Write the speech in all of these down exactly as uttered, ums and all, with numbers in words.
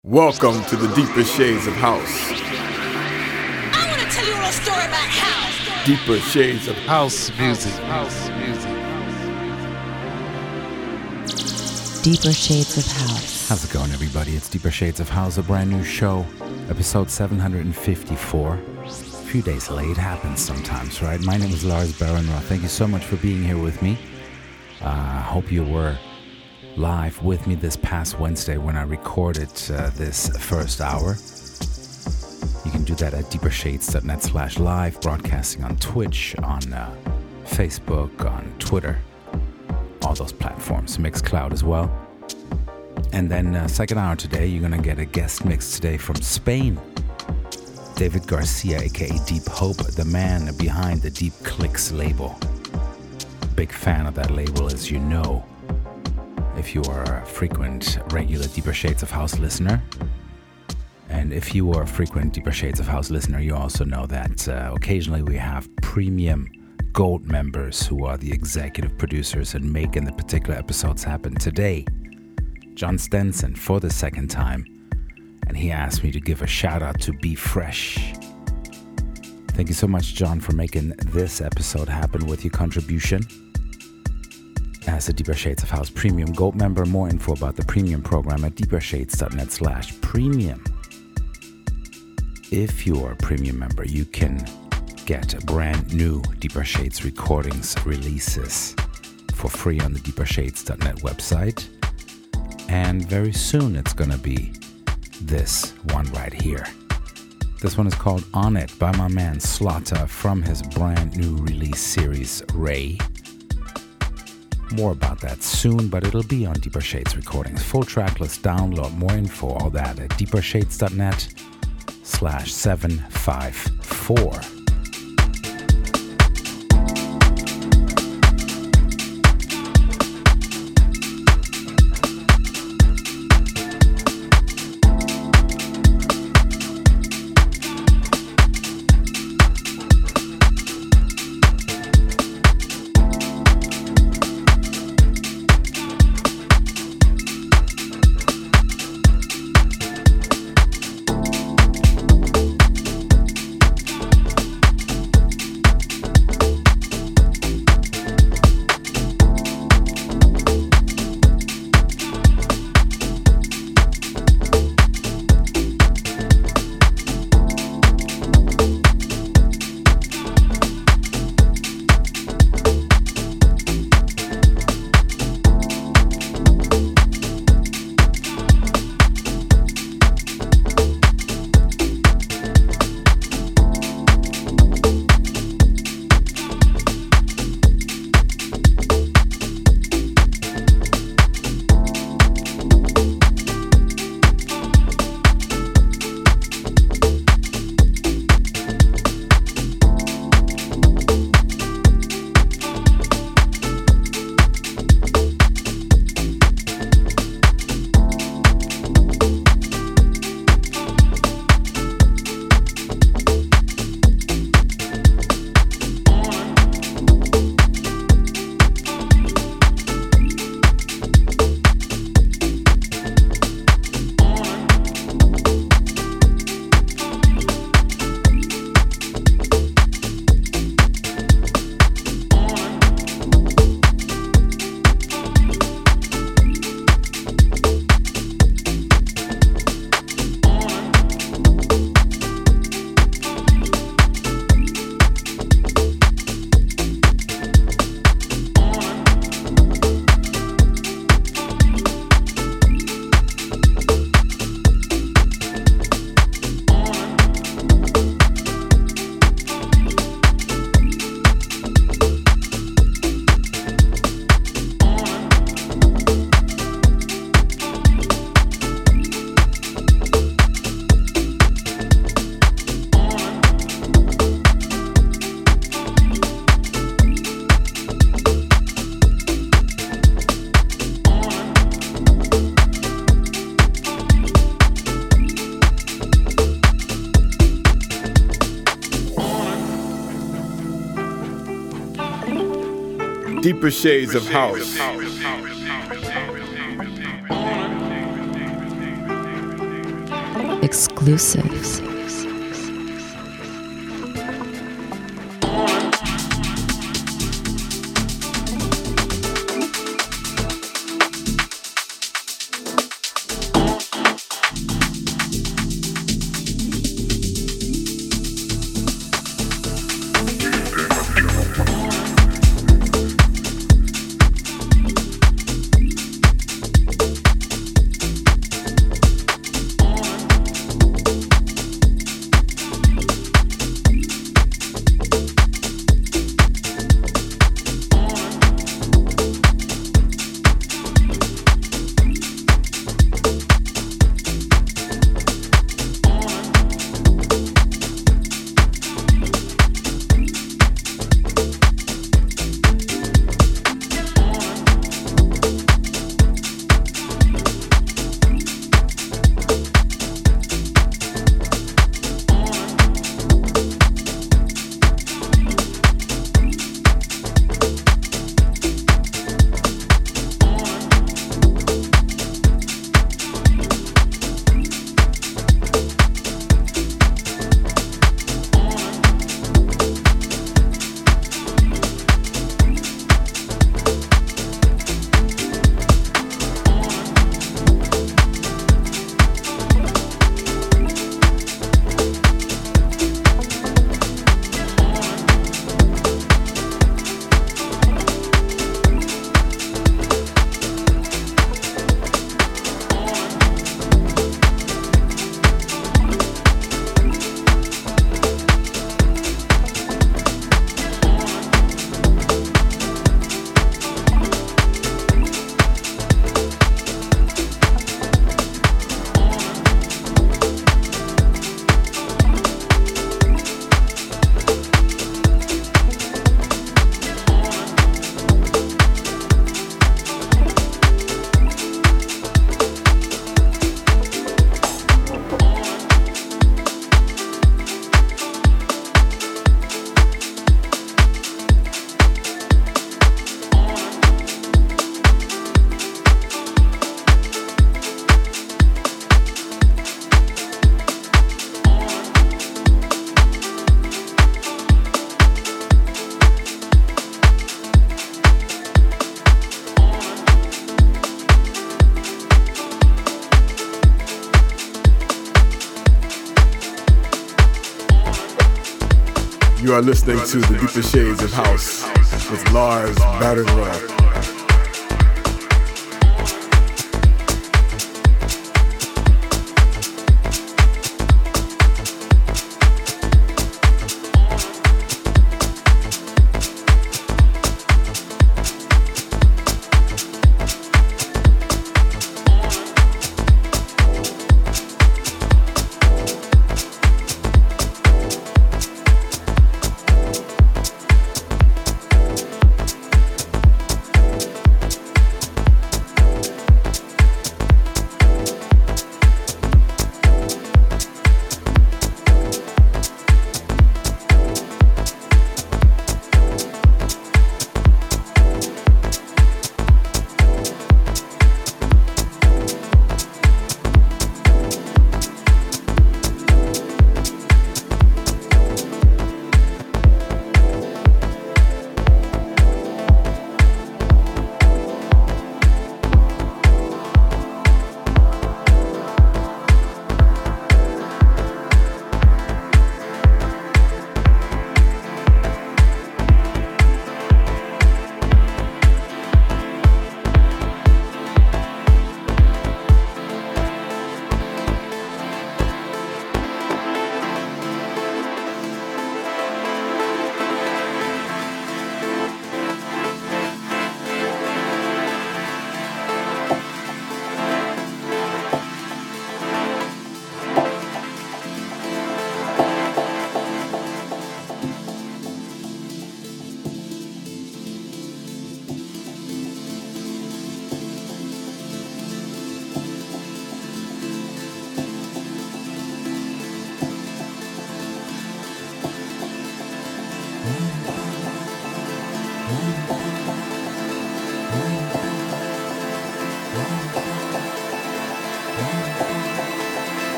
Welcome to the Deeper Shades of House. I want to tell you a little story about house. Deeper Shades of House music. House music. Deeper Shades of House. How's it going, everybody? It's Deeper Shades of House, a brand new show, episode seven hundred fifty-four. A few days late, happens sometimes, right? My name is Lars Barenroth. Thank you so much for being here with me. I uh, hope you were live with me this past Wednesday when I recorded uh, this first hour. You can do that at deepershades.net slash live, broadcasting on Twitch, on uh, Facebook, on Twitter, all those platforms, Mixcloud as well. And then uh, second hour today, you're going to get a guest mix today from Spain. David Garcia, aka Deep Hope, the man behind the Deep Clicks label. Big fan of that label, as you know, if you are a frequent, regular Deeper Shades of House listener. And if you are a frequent Deeper Shades of House listener, you also know that uh, occasionally we have premium gold members who are the executive producers and making the particular episodes happen. Today, John Stenson for the second time, and he asked me to give a shout out to Be Fresh. Thank you so much, John, for making this episode happen with your contribution. As a Deeper Shades of House Premium Gold member, more info about the Premium program at deepershades.net slash premium. If you are a Premium member, you can get brand new Deeper Shades recordings releases for free on the deepershades dot net website. And very soon it's going to be this one right here. This one is called On It by my man Slaughter from his brand new release series, Ray. More about that soon, but it'll be on Deeper Shades recordings. Full track list, download, more info, all that at deepershades.net slash 754. Deeper Shades of House. exclusives. You are listening to The Deeper Shades of House with Lars Barrenroth.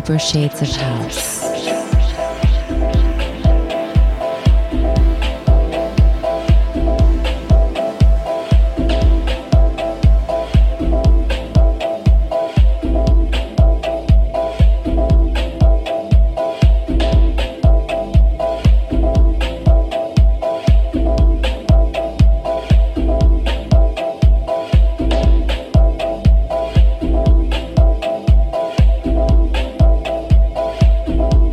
Deeper Shades of House. Thank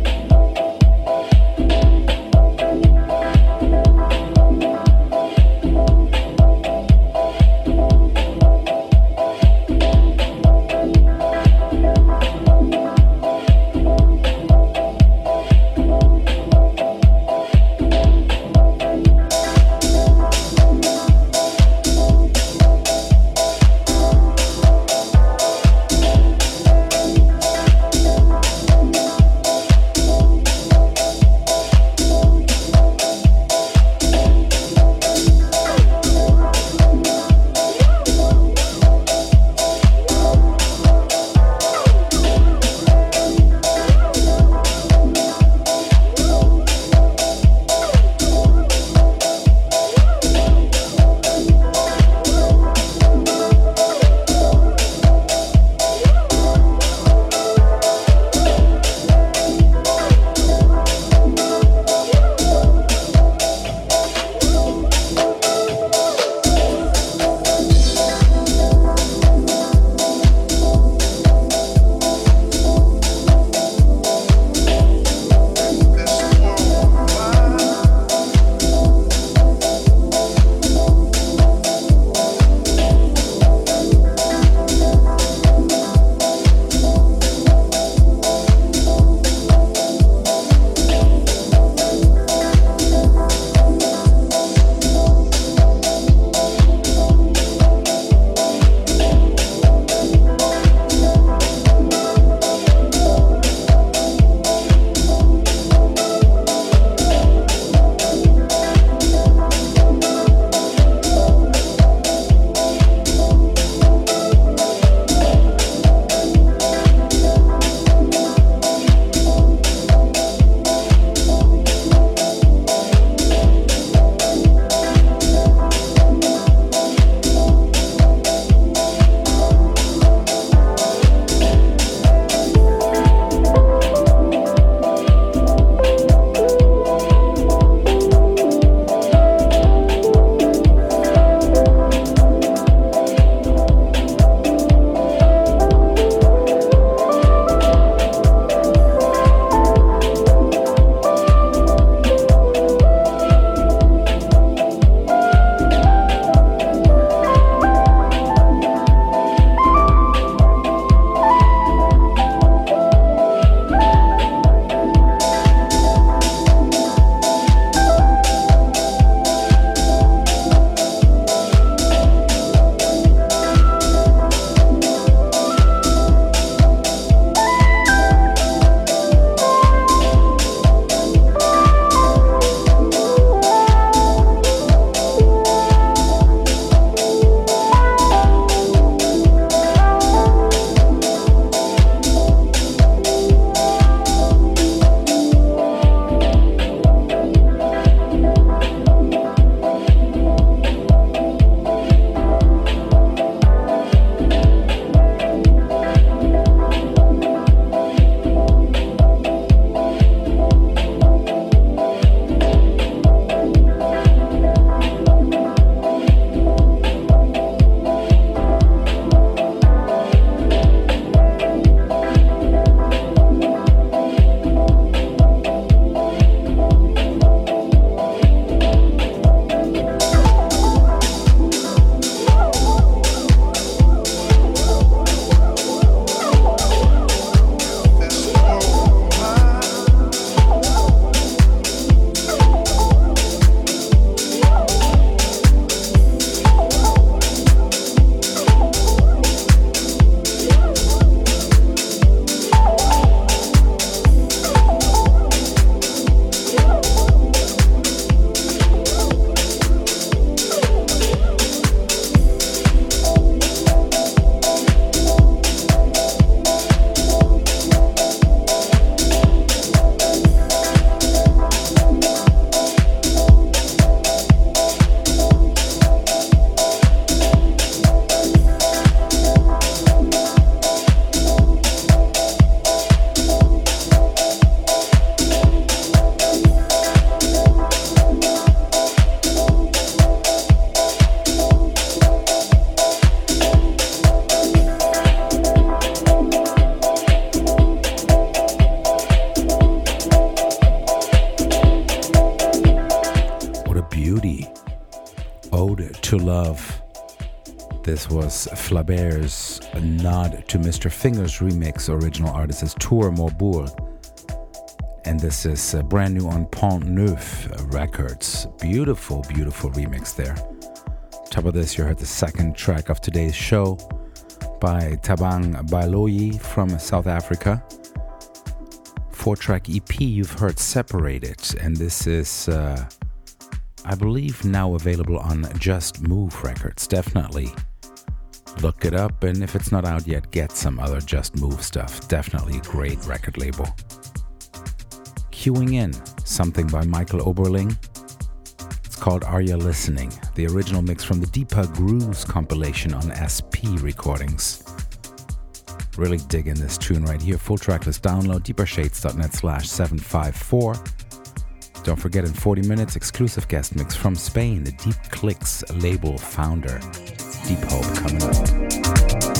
beauty. Ode to Love. This was Flabert's nod to Mister Fingers remix. Original artist is Tour Maubourg. And this is uh, brand new on Pont Neuf Records. Beautiful, beautiful remix there. Top of this, you heard the second track of today's show by Thabang Baloyi from South Africa. Four-track E P you've heard Separated, and this is, uh, I believe, now available on Just Move Records. Definitely look it up, and if it's not out yet, get some other Just Move stuff. Definitely a great record label. Queuing in, something by Michael Oberling. It's called Are Ya Listening? The original mix from the Deepa Grooves compilation on S P Recordings. Really digging this tune right here. Full tracklist download, deepershades.net slash 754. Don't forget, in forty minutes, exclusive guest mix from Spain, the Deep Clicks label founder. Deep Hope coming up.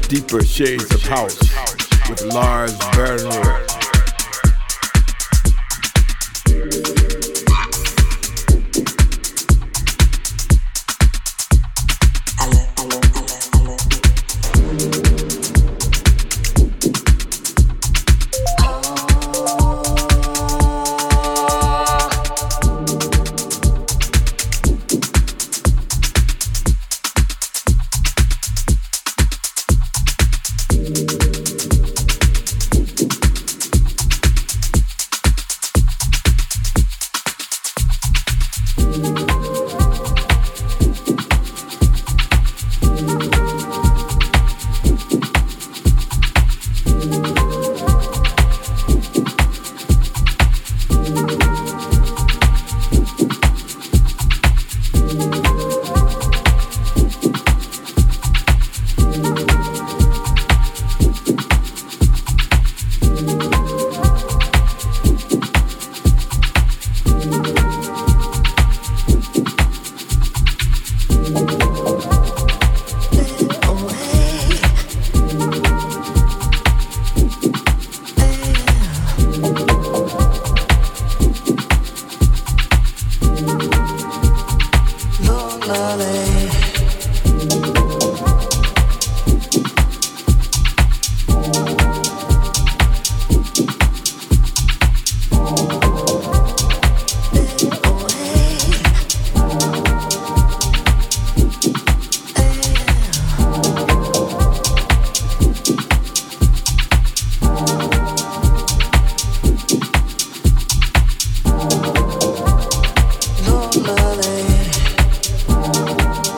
Deeper Shades of House with Lars Bernroth. Love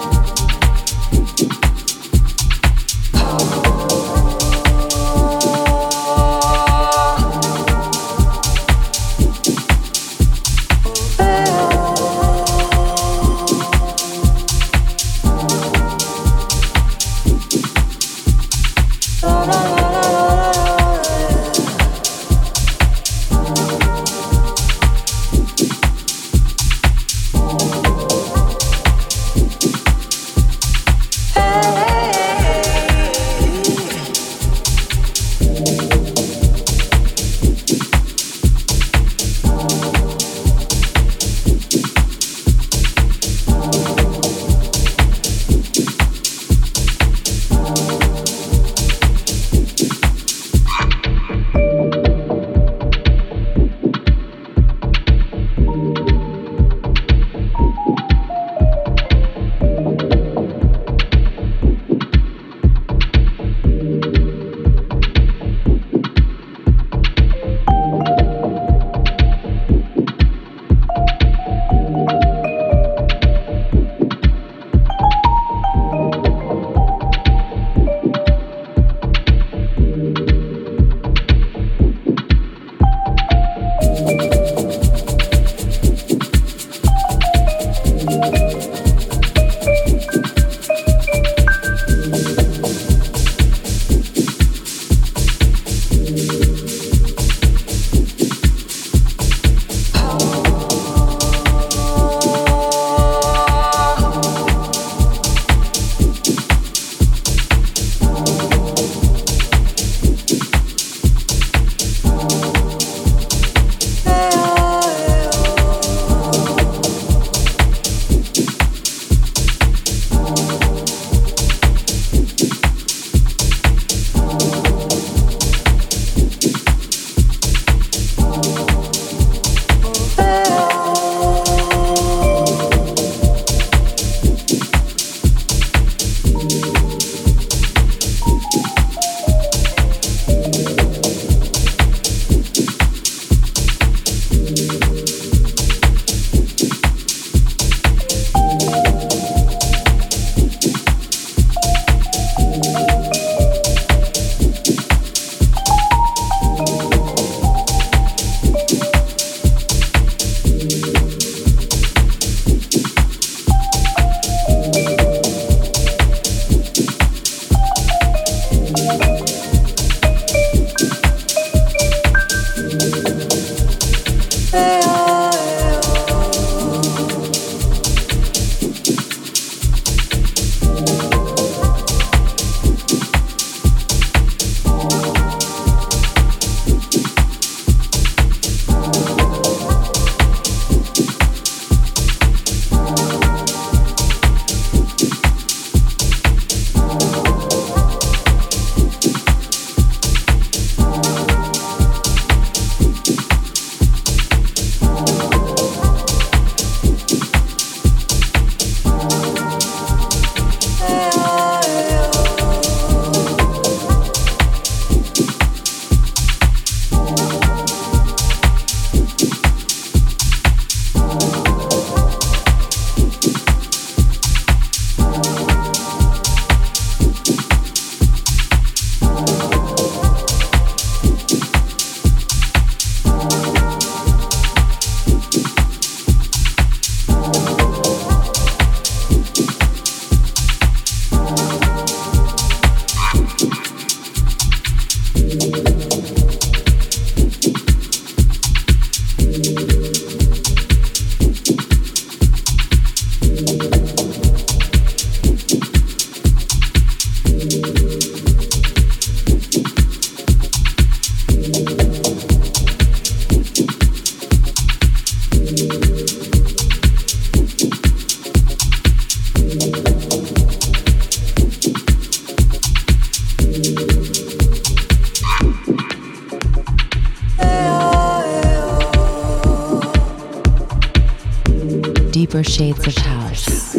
Deeper Shades of House.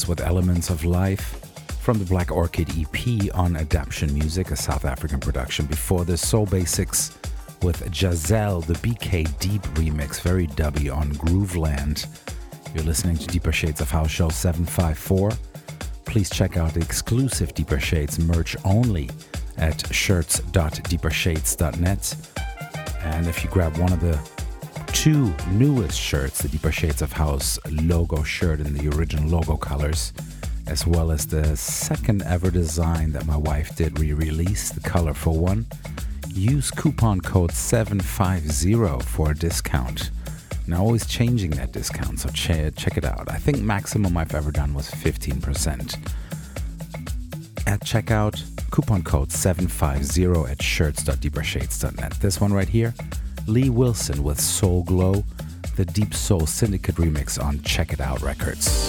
Shirts with Elements of Life from the Black Orchid E P on Adaption Music, a South African production. Before this, Soul Basics with Giselle, the B K Deep remix, very dubby on Grooveland. You're listening to Deeper Shades of House Show seven five four. Please check out the exclusive Deeper Shades merch only at shirts dot deeper shades dot net. And if you grab one of the two newest shirts, the Deeper Shades of House logo shirt in the original logo colors, as well as the second ever design that my wife did re-release, the colorful one, use coupon code seven five zero for a discount. Now, always changing that discount, so ch- check it out. I think maximum I've ever done was fifteen percent. At checkout, coupon code seven five zero at shirts dot deeper shades dot net. This one right here, Lee Wilson with Soul Glow, the Deep Soul Syndicate remix on Check It Out Records.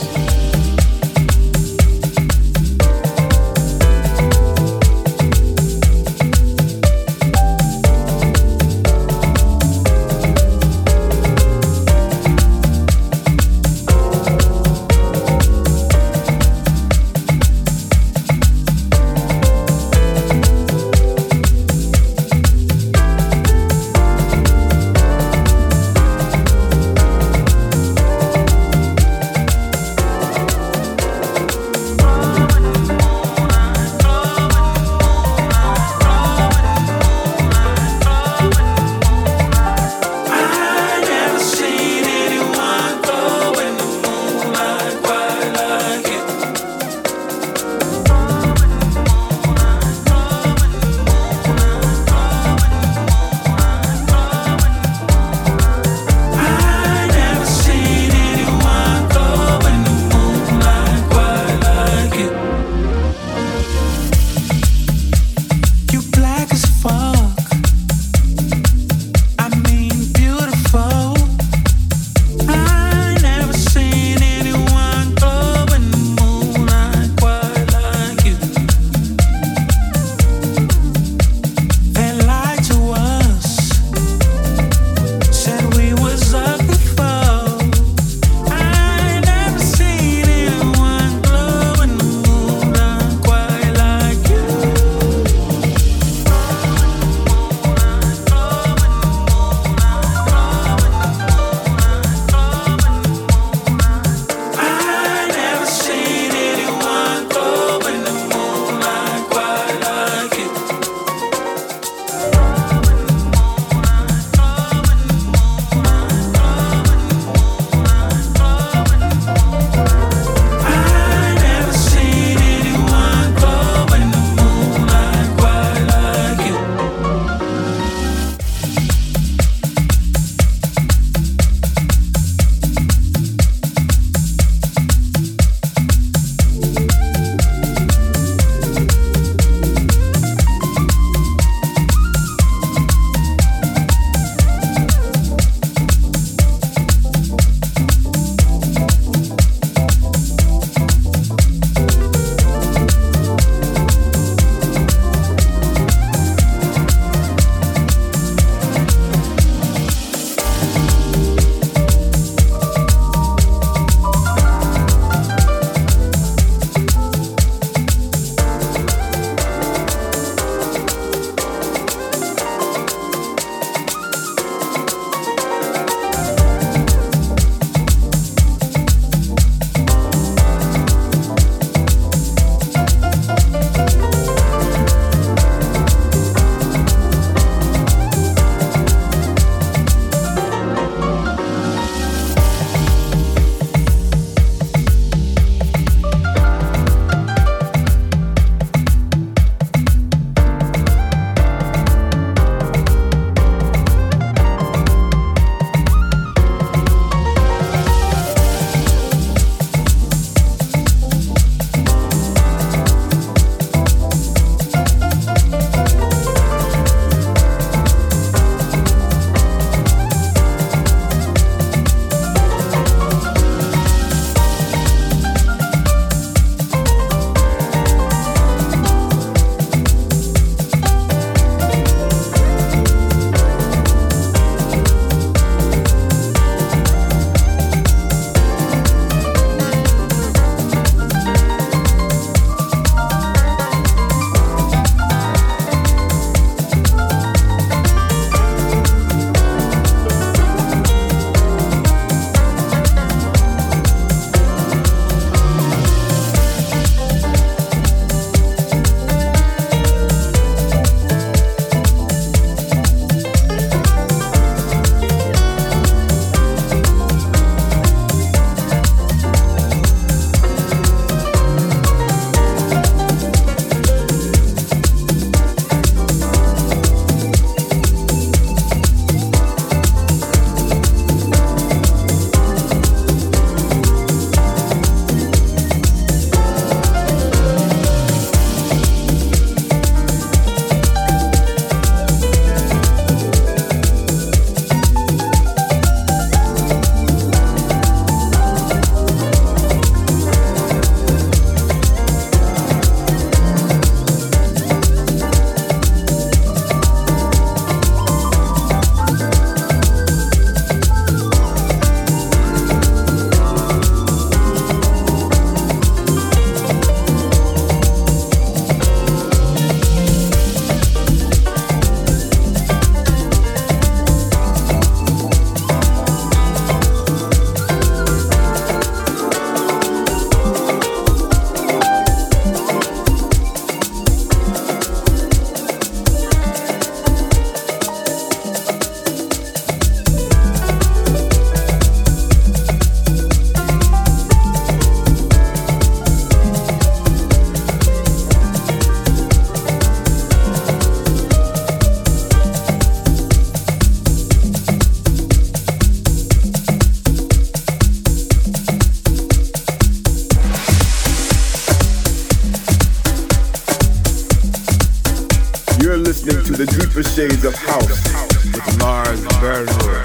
Shades of House with Lars Bernroy.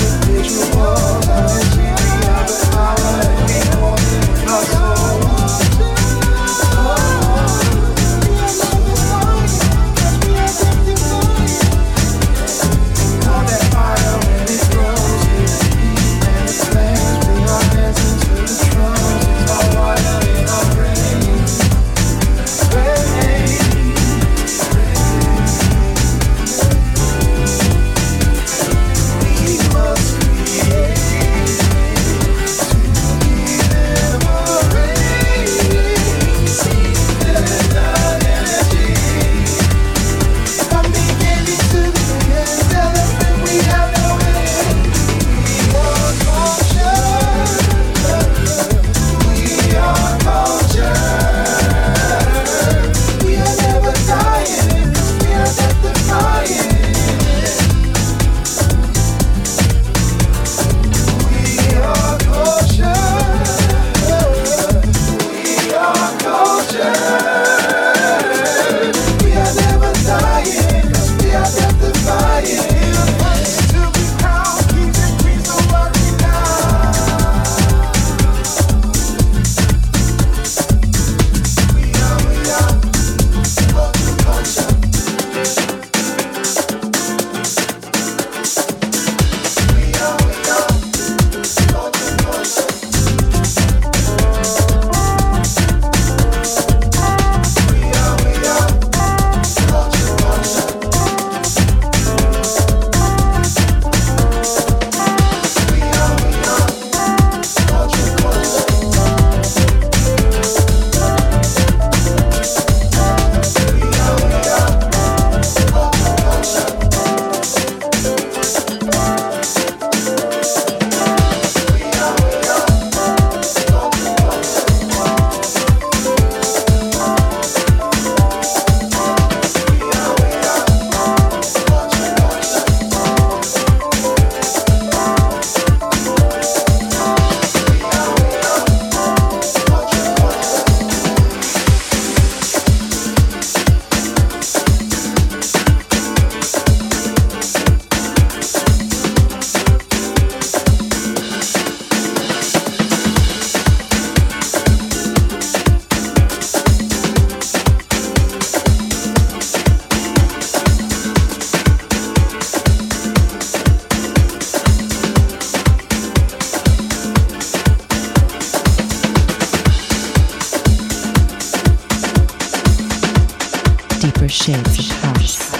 Individual, energy, we have the power, and we hold it in our soul. deeper shades of house.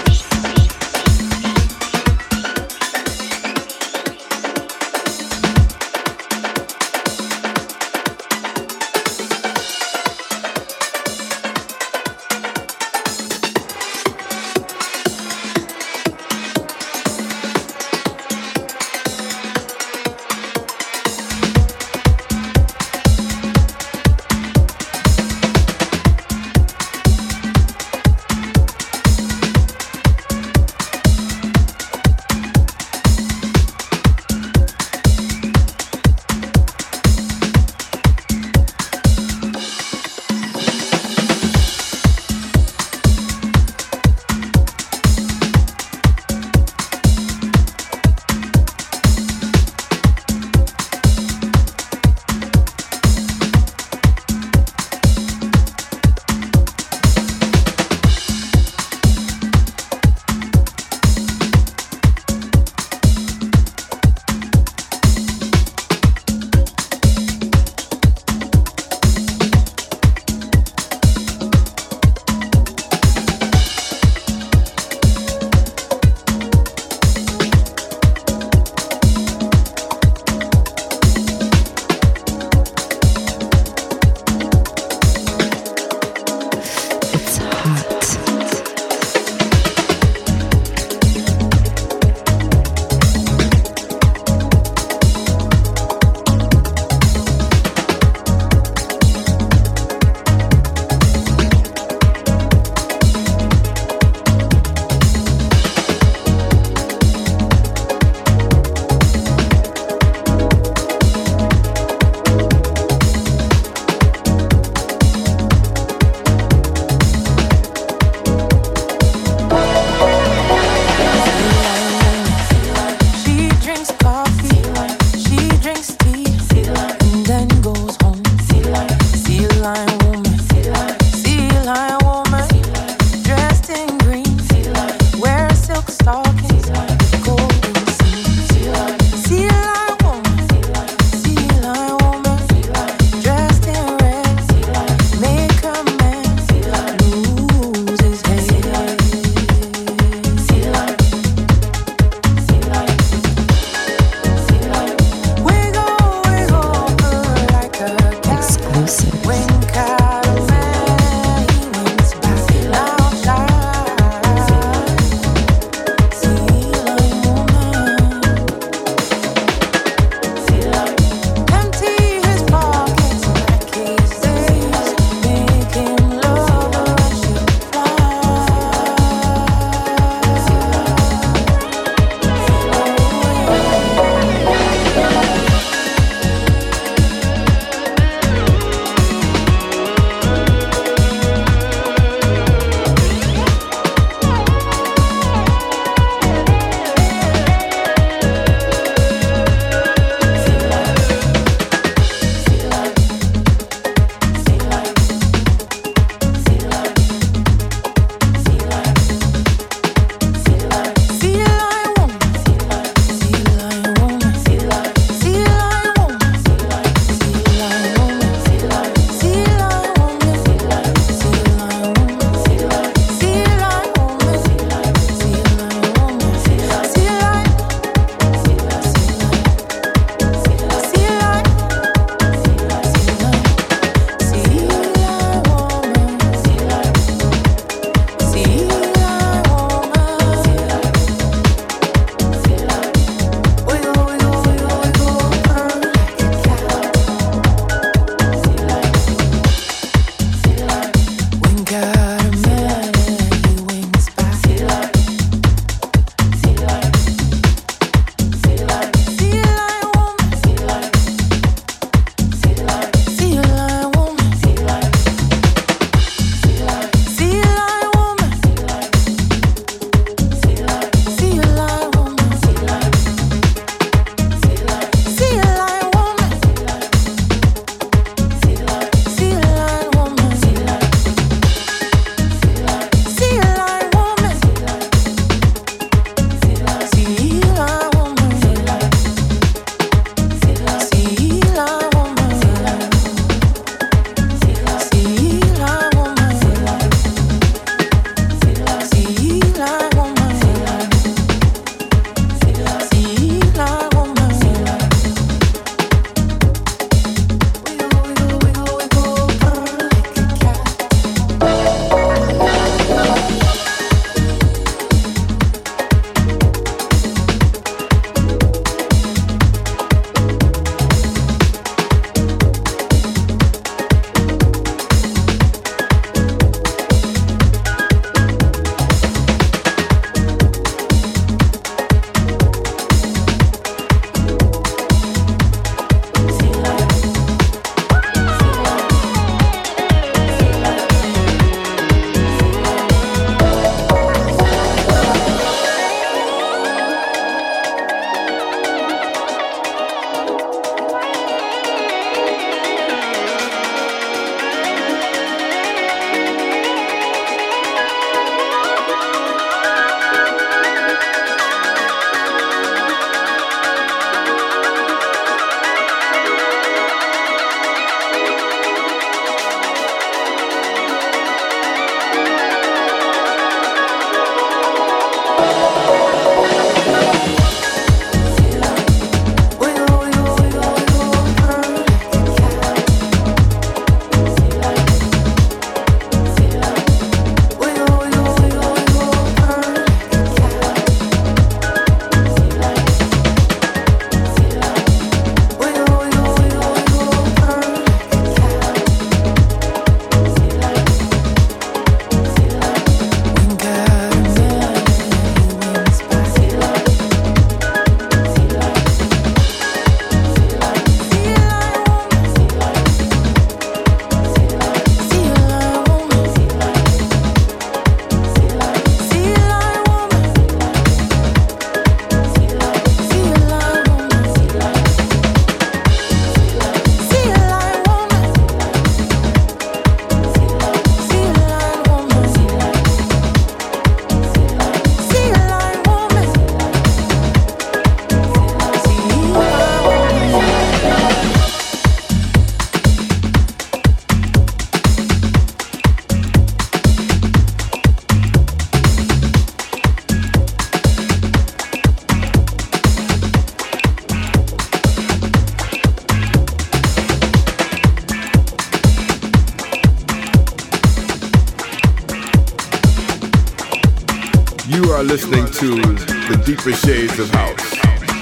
You are listening to the Deeper Shades of House.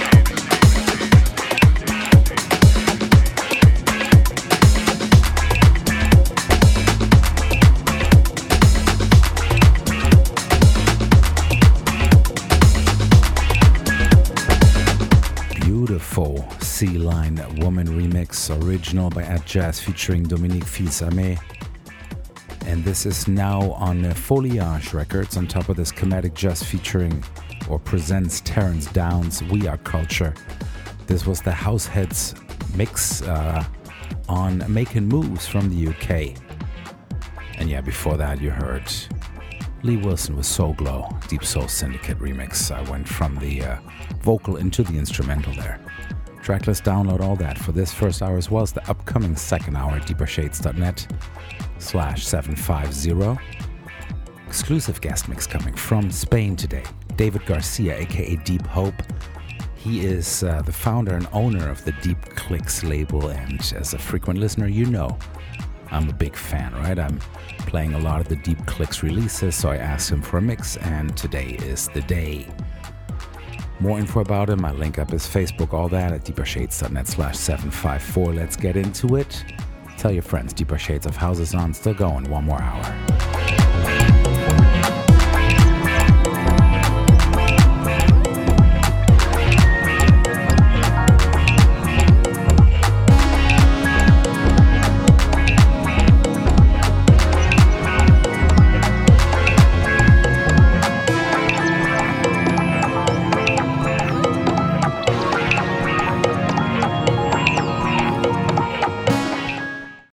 Beautiful Sea Line Woman remix, original by At Jazz featuring Dominique Fils-Aimé. And this is now on uh, Foliage Records, on top of this Chromatic Just featuring or presents Terence Downs' We Are Culture. This was the Househeads mix uh, on Making Moves from the U K. And yeah, before that you heard Lee Wilson with Soul Glow, Deep Soul Syndicate remix. I went from the uh, vocal into the instrumental there. Tracklist, download all that for this first hour as well as the upcoming second hour at deepershades.net slash 750. Exclusive guest mix coming from Spain today. David Garcia, aka Deep Hope. He is uh, the founder and owner of the Deep Clicks label, and as a frequent listener, you know I'm a big fan, right? I'm playing a lot of the Deep Clicks releases, so I asked him for a mix, and today is the day. More info about him, I link up his Facebook, all that at deepershades.net slash 754. Let's get into it. Tell your friends, Deeper Shades of House is on, still going one more hour.